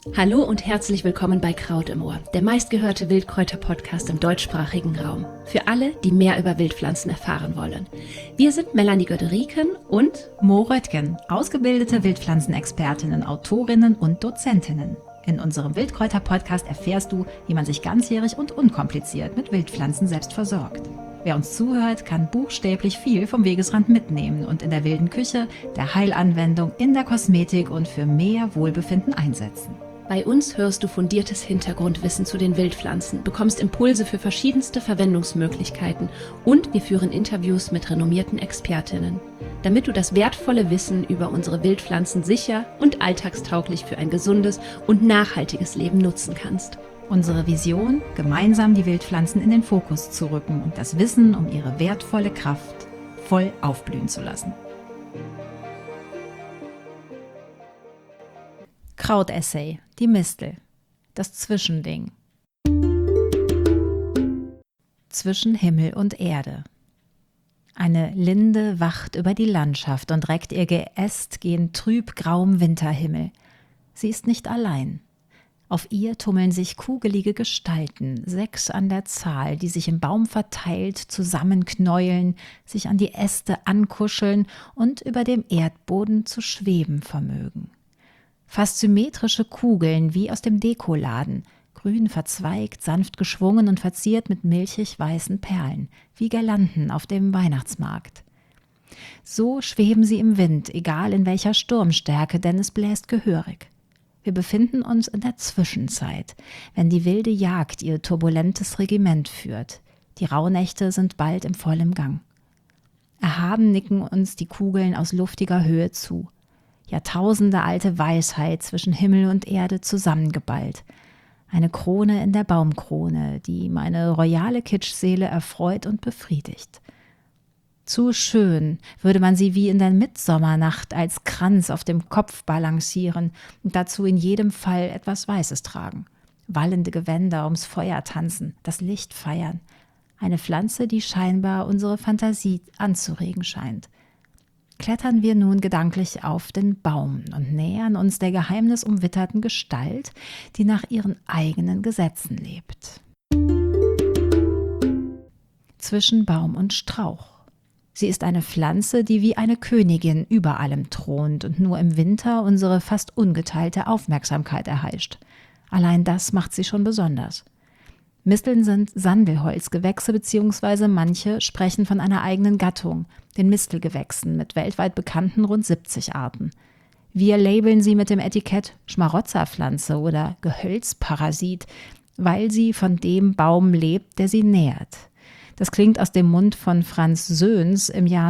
Hallo und herzlich willkommen bei Kraut im Ohr, der meistgehörte Wildkräuter-Podcast im deutschsprachigen Raum. Für alle, die mehr über Wildpflanzen erfahren wollen. Wir sind Melanie Göderiken und Mo Röttgen, ausgebildete Wildpflanzenexpertinnen, Autorinnen und Dozentinnen. In unserem Wildkräuter-Podcast erfährst du, wie man sich ganzjährig und unkompliziert mit Wildpflanzen selbst versorgt. Wer uns zuhört, kann buchstäblich viel vom Wegesrand mitnehmen und in der wilden Küche, der Heilanwendung, in der Kosmetik und für mehr Wohlbefinden einsetzen. bei uns hörst du fundiertes Hintergrundwissen zu den Wildpflanzen, bekommst Impulse für verschiedenste Verwendungsmöglichkeiten und wir führen Interviews mit renommierten Expertinnen, damit du das wertvolle Wissen über unsere Wildpflanzen sicher und alltagstauglich für ein gesundes und nachhaltiges Leben nutzen kannst. Unsere Vision, gemeinsam die Wildpflanzen in den Fokus zu rücken und das Wissen um ihre wertvolle Kraft voll aufblühen zu lassen. Krautessay, die Mistel, das Zwischending. Zwischen Himmel und Erde. Eine Linde wacht über die Landschaft und reckt ihr Geäst gen trüb-grauem Winterhimmel. Sie ist nicht allein. Auf ihr tummeln sich kugelige Gestalten, 6 an der Zahl, die sich im Baum verteilt zusammenknäueln, sich an die Äste ankuscheln und über dem Erdboden zu schweben vermögen. Fast symmetrische Kugeln wie aus dem Dekoladen, grün verzweigt, sanft geschwungen und verziert mit milchig-weißen Perlen, wie Girlanden auf dem Weihnachtsmarkt. So schweben sie im Wind, egal in welcher Sturmstärke, denn es bläst gehörig. Wir befinden uns in der Zwischenzeit, wenn die wilde Jagd ihr turbulentes Regiment führt. Die Rauhnächte sind bald im vollen Gang. Erhaben nicken uns die Kugeln aus luftiger Höhe zu. Jahrtausende alte Weisheit zwischen Himmel und Erde zusammengeballt. Eine Krone in der Baumkrone, die meine royale Kitschseele erfreut und befriedigt. Zu schön würde man sie wie in der Mitsommernacht als Kranz auf dem Kopf balancieren und dazu in jedem Fall etwas Weißes tragen. Wallende Gewänder ums Feuer tanzen, das Licht feiern. Eine Pflanze, die scheinbar unsere Fantasie anzuregen scheint. Klettern wir nun gedanklich auf den Baum und nähern uns der geheimnisumwitterten Gestalt, die nach ihren eigenen Gesetzen lebt. Zwischen Baum und Strauch. Sie ist eine Pflanze, die wie eine Königin über allem thront und nur im Winter unsere fast ungeteilte Aufmerksamkeit erheischt. Allein das macht sie schon besonders. Misteln sind Sandelholzgewächse bzw. manche sprechen von einer eigenen Gattung, den Mistelgewächsen mit weltweit bekannten rund 70 Arten. Wir labeln sie mit dem Etikett Schmarotzerpflanze oder Gehölzparasit, weil sie von dem Baum lebt, der sie nährt. Das klingt aus dem Mund von Franz Söhns im Jahr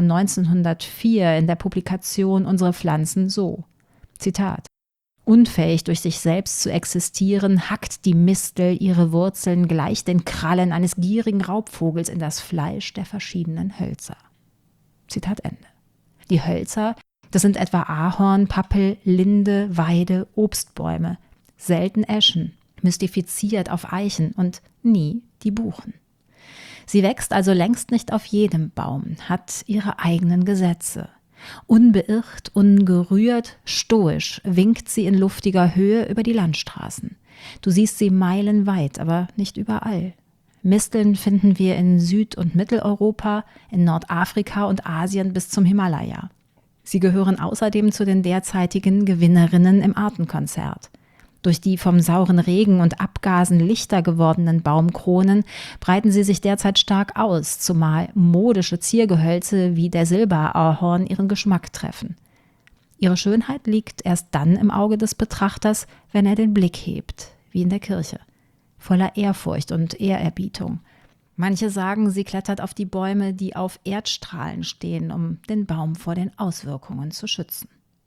1904 in der Publikation Unsere Pflanzen so. Zitat: Unfähig durch sich selbst zu existieren, hackt die Mistel ihre Wurzeln gleich den Krallen eines gierigen Raubvogels in das Fleisch der verschiedenen Hölzer. Zitat Ende. Die Hölzer, das sind etwa Ahorn, Pappel, Linde, Weide, Obstbäume, selten Eschen, mystifiziert auf Eichen und nie die Buchen. Sie wächst also längst nicht auf jedem Baum, hat ihre eigenen Gesetze. Unbeirrt, ungerührt, stoisch winkt sie in luftiger Höhe über die Landstraßen. Du siehst sie meilenweit, aber nicht überall. Misteln finden wir in Süd- und Mitteleuropa, in Nordafrika und Asien bis zum Himalaya. Sie gehören außerdem zu den derzeitigen Gewinnerinnen im Artenkonzert. Durch die vom sauren Regen und Abgasen lichter gewordenen Baumkronen breiten sie sich derzeit stark aus, zumal modische Ziergehölze wie der Silberahorn ihren Geschmack treffen. Ihre Schönheit liegt erst dann im Auge des Betrachters, wenn er den Blick hebt, wie in der Kirche, voller Ehrfurcht und Ehrerbietung. Manche sagen, sie klettert auf die Bäume, die auf Erdstrahlen stehen, um den Baum vor den Auswirkungen zu schützen.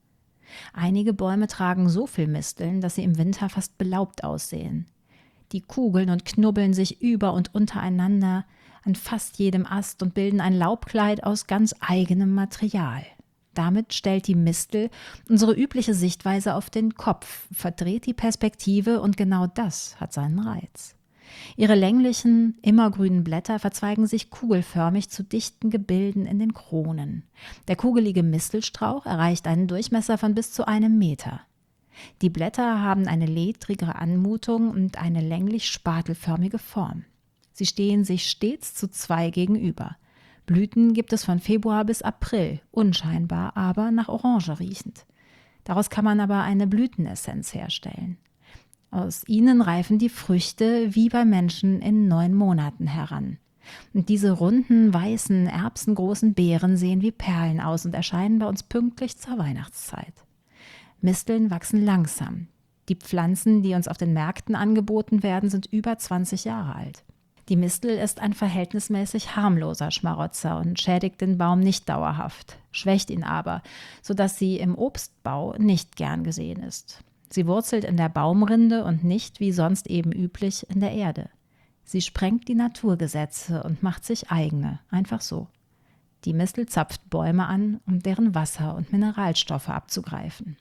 Einige Bäume tragen so viel Misteln, dass sie im Winter fast belaubt aussehen. Die kugeln und knubbeln sich über und untereinander an fast jedem Ast und bilden ein Laubkleid aus ganz eigenem Material. Damit stellt die Mistel unsere übliche Sichtweise auf den Kopf, verdreht die Perspektive und genau das hat seinen Reiz. Ihre länglichen, immergrünen Blätter verzweigen sich kugelförmig zu dichten Gebilden in den Kronen. Der kugelige Mistelstrauch erreicht einen Durchmesser von bis zu 1 Meter. Die Blätter haben eine ledrige Anmutung und eine länglich-spatelförmige Form. Sie stehen sich stets zu zwei gegenüber. Blüten gibt es von Februar bis April, unscheinbar, aber nach Orange riechend. Daraus kann man aber eine Blütenessenz herstellen. Aus ihnen reifen die Früchte wie bei Menschen in 9 Monaten heran. Und diese runden, weißen, erbsengroßen Beeren sehen wie Perlen aus und erscheinen bei uns pünktlich zur Weihnachtszeit. Misteln wachsen langsam. Die Pflanzen, die uns auf den Märkten angeboten werden, sind über 20 Jahre alt. Die Mistel ist ein verhältnismäßig harmloser Schmarotzer und schädigt den Baum nicht dauerhaft, schwächt ihn aber, sodass sie im Obstbau nicht gern gesehen ist. Sie wurzelt in der Baumrinde und nicht, wie sonst eben üblich, in der Erde. Sie sprengt die Naturgesetze und macht sich eigene, einfach so. Die Mistel zapft Bäume an, um deren Wasser und Mineralstoffe abzugreifen.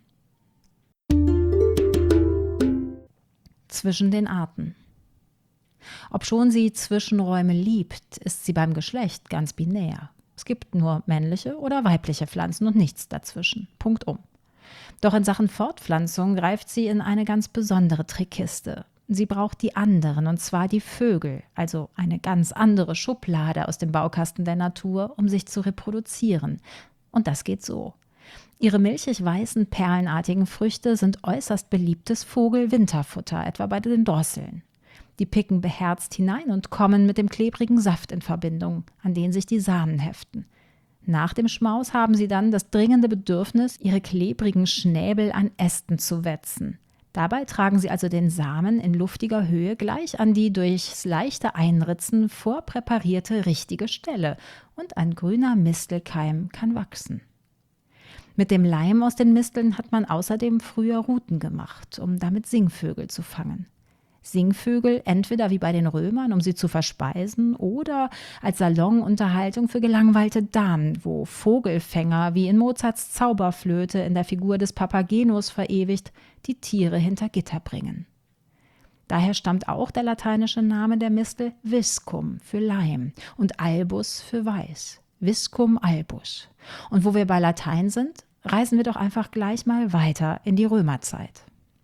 Zwischen den Arten. Obschon sie Zwischenräume liebt, ist sie beim Geschlecht ganz binär. Es gibt nur männliche oder weibliche Pflanzen und nichts dazwischen. Punktum. Doch in Sachen Fortpflanzung greift sie in eine ganz besondere Trickkiste. Sie braucht die anderen, und zwar die Vögel, also eine ganz andere Schublade aus dem Baukasten der Natur, um sich zu reproduzieren. Und das geht so. Ihre milchig-weißen, perlenartigen Früchte sind äußerst beliebtes Vogel-Winterfutter, etwa bei den Drosseln. Die picken beherzt hinein und kommen mit dem klebrigen Saft in Verbindung, an den sich die Samen heften. Nach dem Schmaus haben sie dann das dringende Bedürfnis, ihre klebrigen Schnäbel an Ästen zu wetzen. Dabei tragen sie also den Samen in luftiger Höhe gleich an die durchs leichte Einritzen vorpräparierte richtige Stelle und ein grüner Mistelkeim kann wachsen. Mit dem Leim aus den Misteln hat man außerdem früher Ruten gemacht, um damit Singvögel zu fangen. Singvögel entweder wie bei den Römern, um sie zu verspeisen, oder als Salonunterhaltung für gelangweilte Damen, wo Vogelfänger, wie in Mozarts Zauberflöte in der Figur des Papageno verewigt, die Tiere hinter Gitter bringen. Daher stammt auch der lateinische Name der Mistel Viscum für Leim und Albus für Weiß. Viscum albus. Und wo wir bei Latein sind, reisen wir doch einfach gleich mal weiter in die Römerzeit.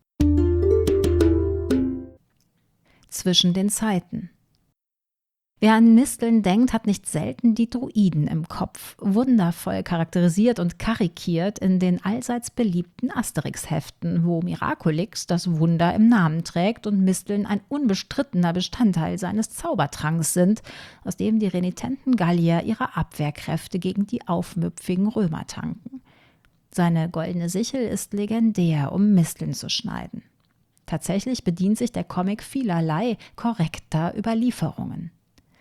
Zwischen den Zeiten. Wer an Misteln denkt, hat nicht selten die Druiden im Kopf, wundervoll charakterisiert und karikiert in den allseits beliebten Asterix-Heften, wo Miraculix das Wunder im Namen trägt und Misteln ein unbestrittener Bestandteil seines Zaubertranks sind, aus dem die renitenten Gallier ihre Abwehrkräfte gegen die aufmüpfigen Römer tanken. Seine goldene Sichel ist legendär, um Misteln zu schneiden. Tatsächlich bedient sich der Comic vielerlei korrekter Überlieferungen.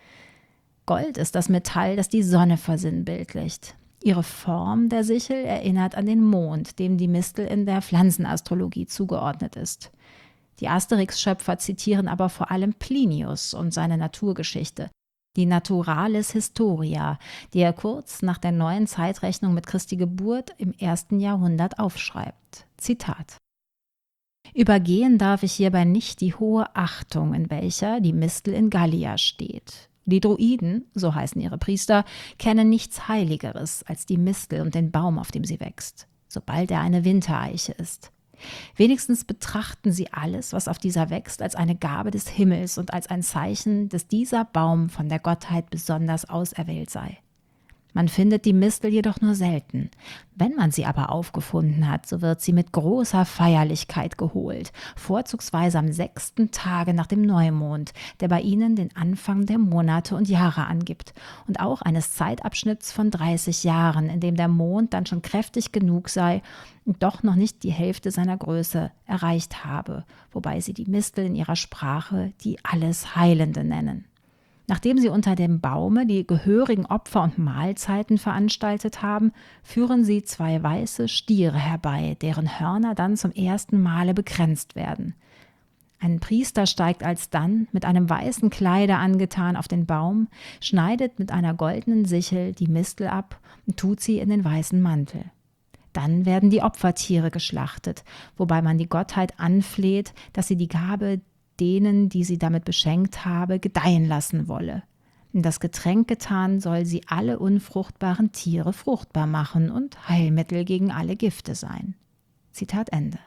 Gold ist das Metall, das die Sonne versinnbildlicht. Ihre Form der Sichel erinnert an den Mond, dem die Mistel in der Pflanzenastrologie zugeordnet ist. Die Asterix-Schöpfer zitieren aber vor allem Plinius und seine Naturgeschichte, die Naturalis Historia, die er kurz nach der neuen Zeitrechnung mit Christi Geburt im 1. Jahrhundert aufschreibt. Zitat: Übergehen darf ich hierbei nicht die hohe Achtung, in welcher die Mistel in Gallia steht. Die Druiden, so heißen ihre Priester, kennen nichts Heiligeres als die Mistel und den Baum, auf dem sie wächst, sobald er eine Wintereiche ist. Wenigstens betrachten sie alles, was auf dieser wächst, als eine Gabe des Himmels und als ein Zeichen, dass dieser Baum von der Gottheit besonders auserwählt sei. Man findet die Mistel jedoch nur selten. Wenn man sie aber aufgefunden hat, so wird sie mit großer Feierlichkeit geholt, vorzugsweise am 6. Tage nach dem Neumond, der bei ihnen den Anfang der Monate und Jahre angibt, und auch eines Zeitabschnitts von 30 Jahren, in dem der Mond dann schon kräftig genug sei und doch noch nicht die Hälfte seiner Größe erreicht habe, wobei sie die Mistel in ihrer Sprache die Allesheilende nennen. Nachdem sie unter dem Baume die gehörigen Opfer und Mahlzeiten veranstaltet haben, führen sie 2 weiße Stiere herbei, deren Hörner dann zum ersten Male bekränzt werden. Ein Priester steigt alsdann, mit einem weißen Kleide angetan, auf den Baum, schneidet mit einer goldenen Sichel die Mistel ab und tut sie in den weißen Mantel. Dann werden die Opfertiere geschlachtet, wobei man die Gottheit anfleht, dass sie die Gabe denen, die sie damit beschenkt habe, gedeihen lassen wolle. In das Getränk getan, soll sie alle unfruchtbaren Tiere fruchtbar machen und Heilmittel gegen alle Gifte sein. Zitat Ende.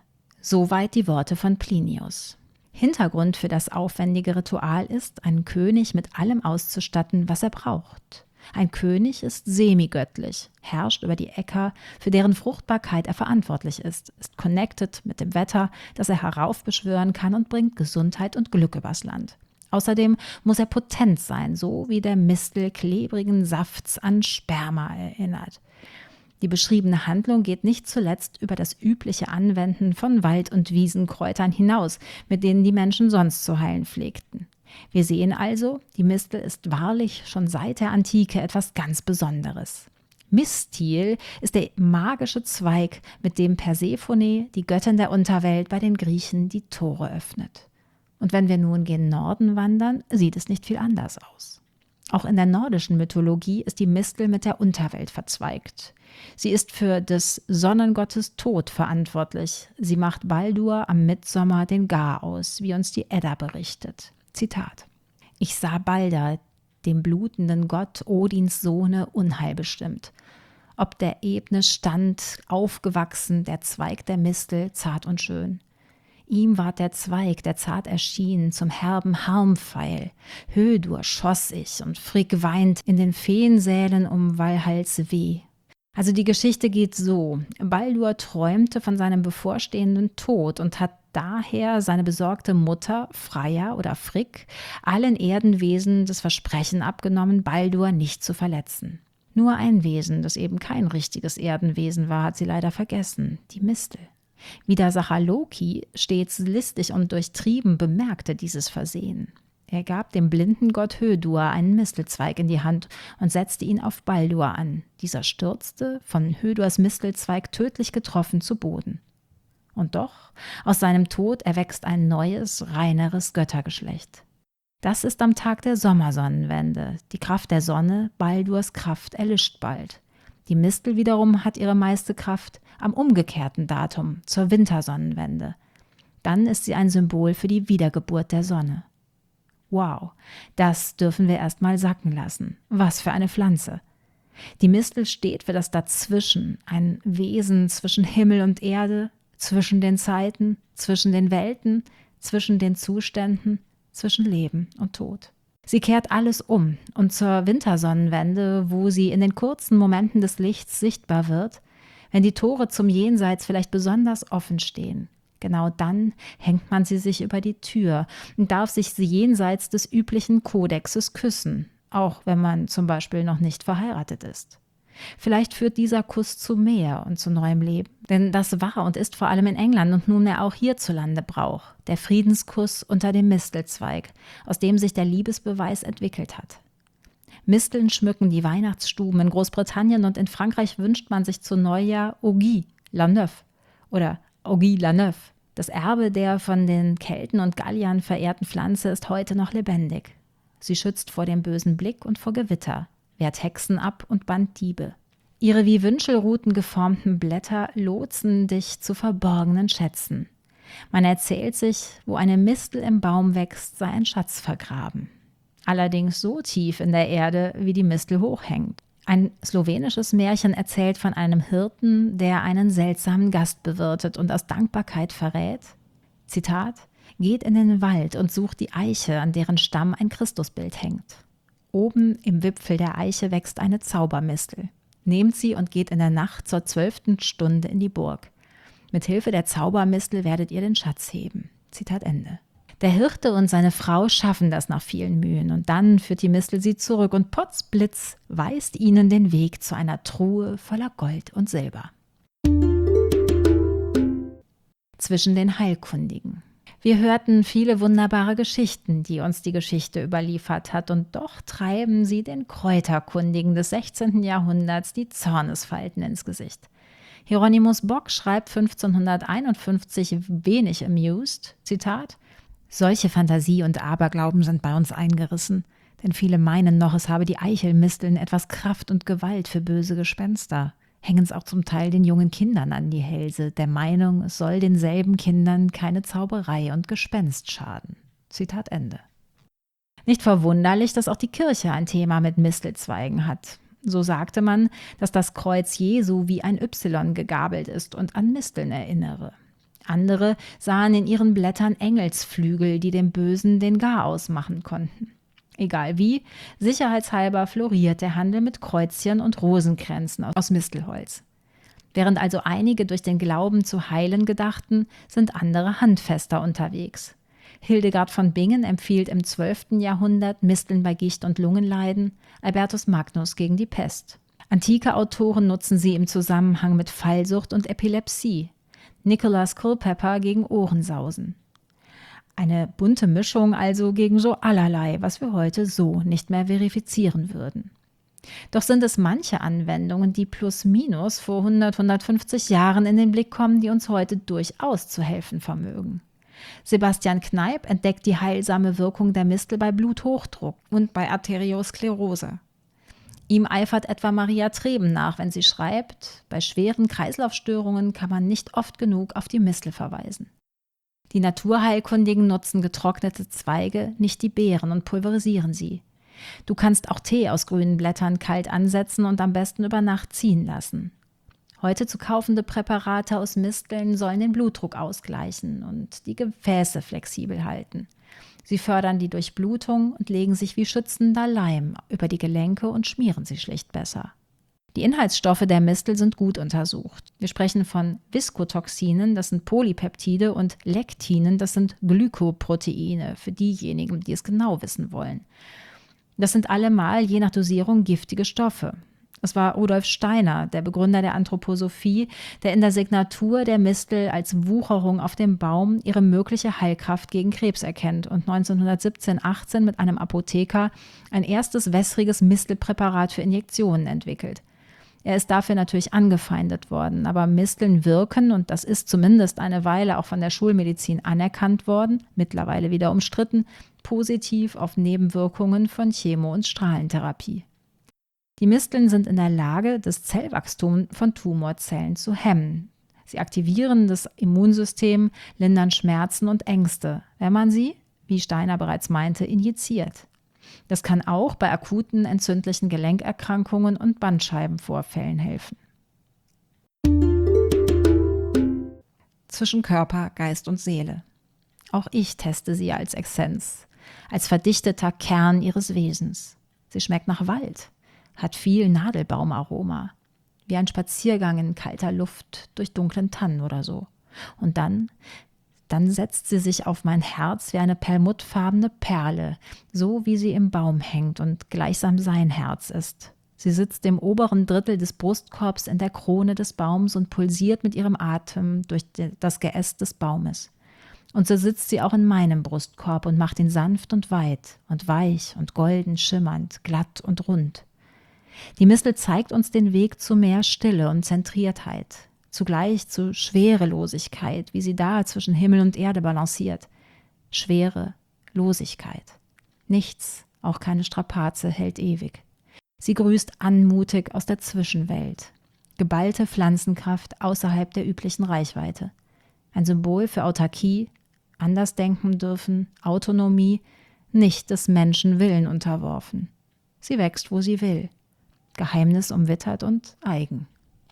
Soweit die Worte von Plinius. Hintergrund für das aufwendige Ritual ist, einen König mit allem auszustatten, was er braucht. Ein König ist semigöttlich, herrscht über die Äcker, für deren Fruchtbarkeit er verantwortlich ist connected mit dem Wetter, das er heraufbeschwören kann und bringt Gesundheit und Glück übers Land. Außerdem muss er potent sein, so wie der Mistel klebrigen Safts an Sperma erinnert. Die beschriebene Handlung geht nicht zuletzt über das übliche Anwenden von Wald- und Wiesenkräutern hinaus, mit denen die Menschen sonst zu heilen pflegten. Wir sehen also, die Mistel ist wahrlich schon seit der Antike etwas ganz Besonderes. Mistil ist der magische Zweig, mit dem Persephone, die Göttin der Unterwelt, bei den Griechen die Tore öffnet. Und wenn wir nun gen Norden wandern, sieht es nicht viel anders aus. Auch in der nordischen Mythologie ist die Mistel mit der Unterwelt verzweigt. Sie ist für des Sonnengottes Tod verantwortlich. Sie macht Baldur am Mittsommer den Gar aus, wie uns die Edda berichtet. Zitat: Ich sah Balder, dem blutenden Gott, Odins Sohne, Unheil bestimmt. Ob der Ebne stand, aufgewachsen, der Zweig der Mistel, zart und schön. Ihm ward der Zweig, der zart erschien, zum herben Harmpfeil. Hödur schoss ich und Frigg weint in den Feensälen um Walhalls Weh. Also die Geschichte geht so: Baldur träumte von seinem bevorstehenden Tod und hat daher seine besorgte Mutter, Freya oder Frigg, allen Erdenwesen das Versprechen abgenommen, Baldur nicht zu verletzen. Nur ein Wesen, das eben kein richtiges Erdenwesen war, hat sie leider vergessen: die Mistel. Widersacher Loki, stets listig und durchtrieben, bemerkte dieses Versehen. Er gab dem blinden Gott Hödur einen Mistelzweig in die Hand und setzte ihn auf Baldur an. Dieser stürzte, von Hödurs Mistelzweig tödlich getroffen, zu Boden. Und doch, aus seinem Tod erwächst ein neues, reineres Göttergeschlecht. Das ist am Tag der Sommersonnenwende. Die Kraft der Sonne, Baldurs Kraft, erlischt bald. Die Mistel wiederum hat ihre meiste Kraft am umgekehrten Datum, zur Wintersonnenwende. Dann ist sie ein Symbol für die Wiedergeburt der Sonne. Wow, das dürfen wir erst mal sacken lassen. Was für eine Pflanze. Die Mistel steht für das Dazwischen, ein Wesen zwischen Himmel und Erde, zwischen den Zeiten, zwischen den Welten, zwischen den Zuständen, zwischen Leben und Tod. Sie kehrt alles um und zur Wintersonnenwende, wo sie in den kurzen Momenten des Lichts sichtbar wird, wenn die Tore zum Jenseits vielleicht besonders offen stehen. Genau dann hängt man sie sich über die Tür und darf sich sie jenseits des üblichen Kodexes küssen, auch wenn man zum Beispiel noch nicht verheiratet ist. Vielleicht führt dieser Kuss zu mehr und zu neuem Leben, denn das war und ist vor allem in England und nunmehr auch hierzulande Brauch, der Friedenskuss unter dem Mistelzweig, aus dem sich der Liebesbeweis entwickelt hat. Misteln schmücken die Weihnachtsstuben in Großbritannien und in Frankreich wünscht man sich zu Neujahr Ogie la Neuf oder Ogie la Neuf. Das Erbe der von den Kelten und Galliern verehrten Pflanze ist heute noch lebendig. Sie schützt vor dem bösen Blick und vor Gewitter, wehrt Hexen ab und bannt Diebe. Ihre wie Wünschelruten geformten Blätter lotsen dich zu verborgenen Schätzen. Man erzählt sich, wo eine Mistel im Baum wächst, sei ein Schatz vergraben. Allerdings so tief in der Erde, wie die Mistel hochhängt. Ein slowenisches Märchen erzählt von einem Hirten, der einen seltsamen Gast bewirtet und aus Dankbarkeit verrät, Zitat, geht in den Wald und sucht die Eiche, an deren Stamm ein Christusbild hängt. Oben im Wipfel der Eiche wächst eine Zaubermistel. Nehmt sie und geht in der Nacht zur 12. Stunde in die Burg. Mit Hilfe der Zaubermistel werdet ihr den Schatz heben. Zitat Ende. Der Hirte und seine Frau schaffen das nach vielen Mühen und dann führt die Mistel sie zurück und potzblitz weist ihnen den Weg zu einer Truhe voller Gold und Silber. Zwischen den Heilkundigen. Wir hörten viele wunderbare Geschichten, die uns die Geschichte überliefert hat, und doch treiben sie den Kräuterkundigen des 16. Jahrhunderts die Zornesfalten ins Gesicht. Hieronymus Bock schreibt 1551 wenig amused, Zitat, solche Fantasie und Aberglauben sind bei uns eingerissen, denn viele meinen noch, es habe die Eichelmisteln etwas Kraft und Gewalt für böse Gespenster. Hängen es auch zum Teil den jungen Kindern an die Hälse, der Meinung, es soll denselben Kindern keine Zauberei und Gespenst schaden. Zitat Ende. Nicht verwunderlich, dass auch die Kirche ein Thema mit Mistelzweigen hat. So sagte man, dass das Kreuz Jesu wie ein Y gegabelt ist und an Misteln erinnere. Andere sahen in ihren Blättern Engelsflügel, die dem Bösen den Garaus machen konnten. Egal wie, sicherheitshalber floriert der Handel mit Kreuzchen und Rosenkränzen aus Mistelholz. Während also einige durch den Glauben zu heilen gedachten, sind andere handfester unterwegs. Hildegard von Bingen empfiehlt im 12. Jahrhundert Misteln bei Gicht und Lungenleiden, Albertus Magnus gegen die Pest. Antike Autoren nutzen sie im Zusammenhang mit Fallsucht und Epilepsie. Nicholas Culpeper gegen Ohrensausen. Eine bunte Mischung also gegen so allerlei, was wir heute so nicht mehr verifizieren würden. Doch sind es manche Anwendungen, die plus minus vor 100, 150 Jahren in den Blick kommen, die uns heute durchaus zu helfen vermögen. Sebastian Kneipp entdeckt die heilsame Wirkung der Mistel bei Bluthochdruck und bei Arteriosklerose. Ihm eifert etwa Maria Treben nach, wenn sie schreibt, bei schweren Kreislaufstörungen kann man nicht oft genug auf die Mistel verweisen. Die Naturheilkundigen nutzen getrocknete Zweige, nicht die Beeren, und pulverisieren sie. Du kannst auch Tee aus grünen Blättern kalt ansetzen und am besten über Nacht ziehen lassen. Heute zu kaufende Präparate aus Misteln sollen den Blutdruck ausgleichen und die Gefäße flexibel halten. Sie fördern die Durchblutung und legen sich wie schützender Leim über die Gelenke und schmieren sie schlicht besser. Die Inhaltsstoffe der Mistel sind gut untersucht. Wir sprechen von Viskotoxinen, das sind Polypeptide, und Lektinen, das sind Glykoproteine, für diejenigen, die es genau wissen wollen. Das sind allemal je nach Dosierung giftige Stoffe. Es war Rudolf Steiner, der Begründer der Anthroposophie, der in der Signatur der Mistel als Wucherung auf dem Baum ihre mögliche Heilkraft gegen Krebs erkennt und 1917/18 mit einem Apotheker ein erstes wässriges Mistelpräparat für Injektionen entwickelt. Er ist dafür natürlich angefeindet worden, aber Misteln wirken, und das ist zumindest eine Weile auch von der Schulmedizin anerkannt worden, mittlerweile wieder umstritten, positiv auf Nebenwirkungen von Chemo- und Strahlentherapie. Die Misteln sind in der Lage, das Zellwachstum von Tumorzellen zu hemmen. Sie aktivieren das Immunsystem, lindern Schmerzen und Ängste, wenn man sie, wie Steiner bereits meinte, injiziert. Das kann auch bei akuten entzündlichen Gelenkerkrankungen und Bandscheibenvorfällen helfen. Zwischen Körper, Geist und Seele. Auch ich teste sie als Essenz, als verdichteter Kern ihres Wesens. Sie schmeckt nach Wald, hat viel Nadelbaumaroma, wie ein Spaziergang in kalter Luft durch dunklen Tannen oder so. Und dann setzt sie sich auf mein Herz wie eine perlmuttfarbene Perle, so wie sie im Baum hängt und gleichsam sein Herz ist. Sie sitzt im oberen Drittel des Brustkorbs in der Krone des Baums und pulsiert mit ihrem Atem durch das Geäst des Baumes. Und so sitzt sie auch in meinem Brustkorb und macht ihn sanft und weit und weich und golden schimmernd, glatt und rund. Die Mistel zeigt uns den Weg zu mehr Stille und Zentriertheit, zugleich zu Schwerelosigkeit, wie sie da zwischen Himmel und Erde balanciert. Schwere Losigkeit. Nichts, auch keine Strapaze, hält ewig. Sie grüßt anmutig aus der Zwischenwelt. Geballte Pflanzenkraft außerhalb der üblichen Reichweite. Ein Symbol für Autarkie, anders denken dürfen, Autonomie, nicht des Menschen Willen unterworfen. Sie wächst, wo sie will. Geheimnisumwittert und eigen.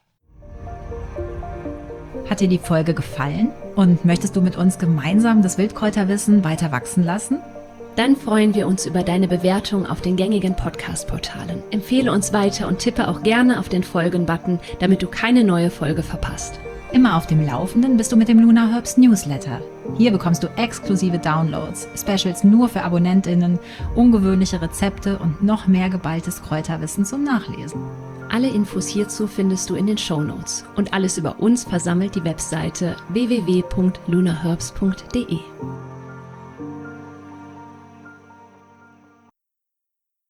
Hat dir die Folge gefallen und möchtest du mit uns gemeinsam das Wildkräuterwissen weiter wachsen lassen? Dann freuen wir uns über deine Bewertung auf den gängigen Podcast-Portalen. Empfehle uns weiter und tippe auch gerne auf den Folgen-Button, damit du keine neue Folge verpasst. Immer auf dem Laufenden bist du mit dem Lunar Herbs Newsletter. Hier bekommst du exklusive Downloads, Specials nur für AbonnentInnen, ungewöhnliche Rezepte und noch mehr geballtes Kräuterwissen zum Nachlesen. Alle Infos hierzu findest du in den Shownotes und alles über uns versammelt die Webseite www.lunarherbs.de.